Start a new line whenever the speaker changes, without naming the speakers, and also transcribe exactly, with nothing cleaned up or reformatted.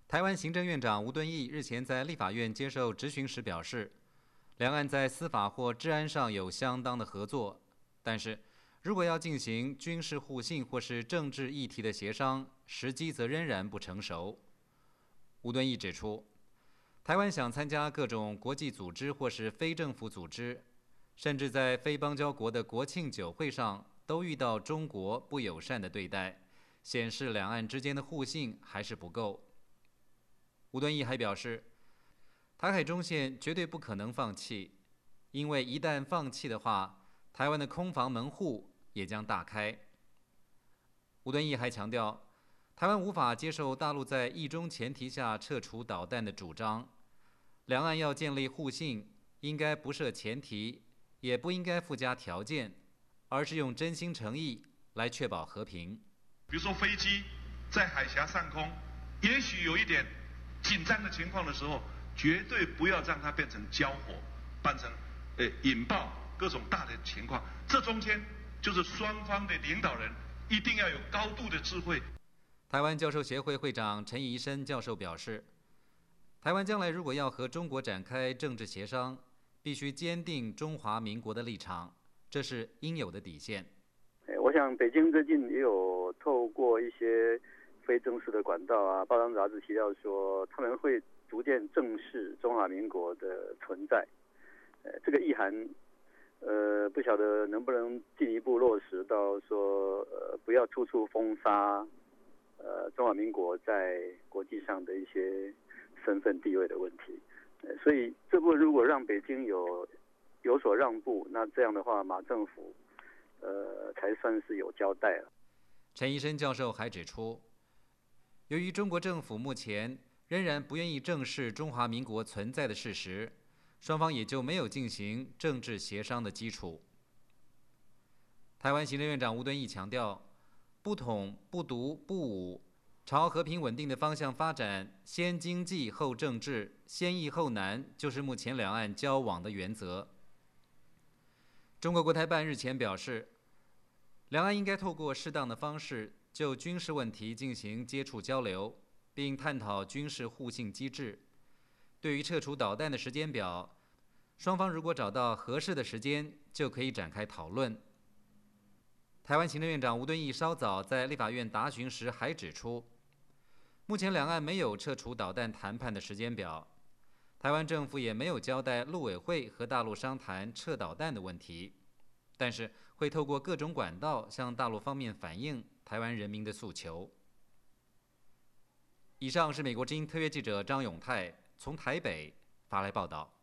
台湾行政院长吴敦义日前在立法院接受质询时表示，两岸在司法或治安上有相当的合作，但是如果要进行军事互信或是政治议题的协商，时机则仍然不成熟。吴敦义指出，台湾想参加各种国际组织或是非政府组织，甚至在非邦交国的国庆酒会上都遇到中国不友善的对待，显示两岸之间的互信还是不够。吴敦义还表示，台海中线绝对不可能放弃，因为一旦放弃的话，台湾的空防门户也将大开。吴敦义还强调，台湾无法接受大陆在一中前提下撤除导弹的主张，两岸要建立互信，应该不设前提，也不应该附加条件，而是用真心诚意来确保和平。
比如说飞机在海峡上空，也许有一点紧张的情况的时候，绝对不要让它变成交火，变成呃引爆各种大的情况。这中间就是双方的领导人一定要有高度的智慧。
台湾教授协会会长陈怡深教授表示，台湾将来如果要和中国展开政治协商，必须坚定中华民国的立场，这是应有的底线。
我想北京最近也有透过一些非正式的管道啊，报章杂志提到说，他们会逐渐正视中华民国的存在。呃，这个意涵，呃，不晓得能不能进一步落实到说，呃，不要处处封杀，呃，中华民国在国际上的一些身份地位的问题。呃，所以这部分如果让北京有有所让步，那这样的话，马政府，呃，才算是有交代了。
陈怡深教授还指出，由于中国政府目前仍然不愿意正视中华民国存在的事实，双方也就没有进行政治协商的基础。台湾行政院长吴敦义强调，不统、不独、不武，朝和平稳定的方向发展，先经济后政治，先易后难，就是目前两岸交往的原则。中国国台办日前表示，两岸应该透过适当的方式就军事问题进行接触交流，并探讨军事互信机制。对于撤除导弹的时间表，双方如果找到合适的时间，就可以展开讨论。台湾行政院长吴敦义稍早在立法院答询时还指出，目前两岸没有撤除导弹谈判的时间表，台湾政府也没有交代陆委会和大陆商谈撤导弹的问题，但是会透过各种管道向大陆方面反映台湾人民的诉求。以上是美国之音特约记者张永泰从台北发来报道。